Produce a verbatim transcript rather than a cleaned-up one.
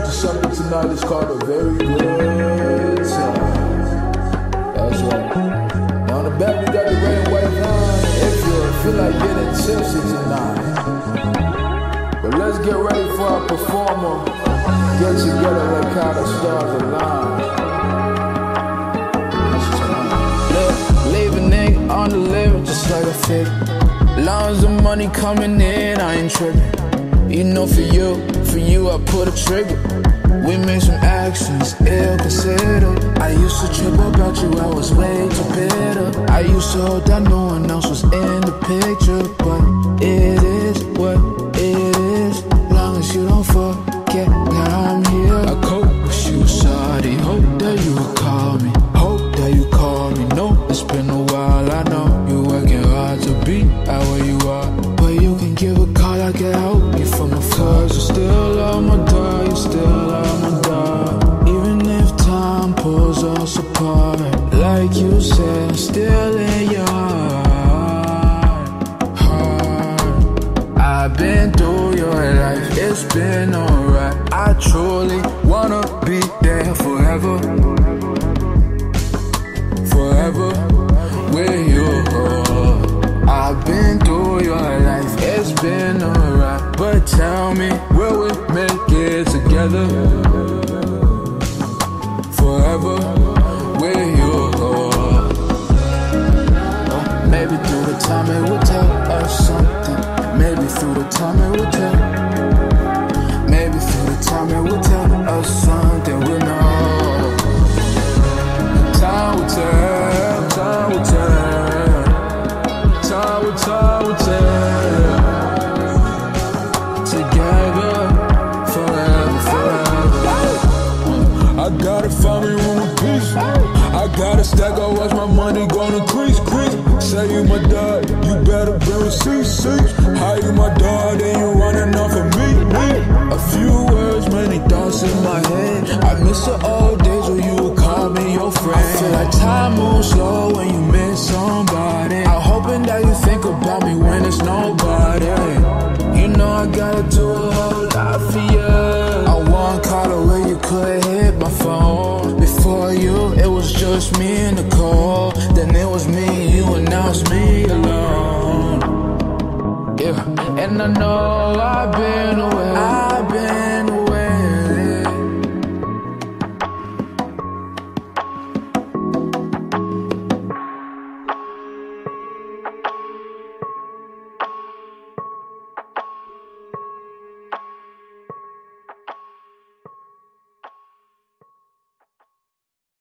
to something tonight that's called a very good time. That's right. Now on the back we got the red and white line. If you feel like getting tipsy tonight, but let's get ready for our performer. Get together like how the stars align. Leave a nigga on the living just like a fake. Long as the money coming in, I ain't tripping. You know for you, for you I put a trigger. We made some actions, ill considered. I used to trip about you, I was way too bitter. I used to hope that no one else was in the picture, but it is what it is. Long as you don't forget that I'm here. I cope with you, sorry. Hope that you would call me. Hope that you call me. No, it's been a while, I know. You working hard to be out where you are, but you can give a call, I can help you from afar. You still on my door, you still on my door. Even if time pulls us apart, like you said, I'm still in your heart. I've been through your life, it's been alright. I truly wanna be there forever, forever with you. I've been through your life, it's been alright, but tell me, will we make it together? Forever with you. Oh, maybe through the time it will tell us something. Maybe through the time it will tell. Maybe through the time it will tell us something we'll know. Time will tell, time will tell. Time will tell, will tell. Together, forever, forever. I gotta find me room with peace. I gotta stack, I watch my money gonna crease, crease. Say you my dog, you better bring receipts, see. How you my dog, then you running off of me, me. A few words, many thoughts in my head. I miss the old